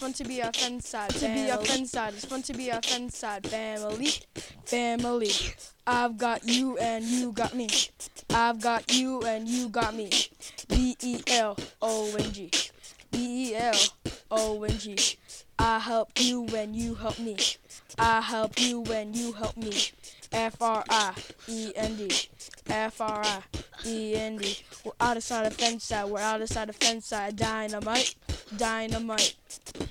fun to be a fence side. To be a fence side. It's fun to be a fence side. Family, family. I've got you and you got me. I've got you and you got me. BELONG. BELONG. I help you when you help me. I help you when you help me. FRIEND. FRIEND. We're outside the fence side. We're outside the fence side. Dynamite. Dynamite.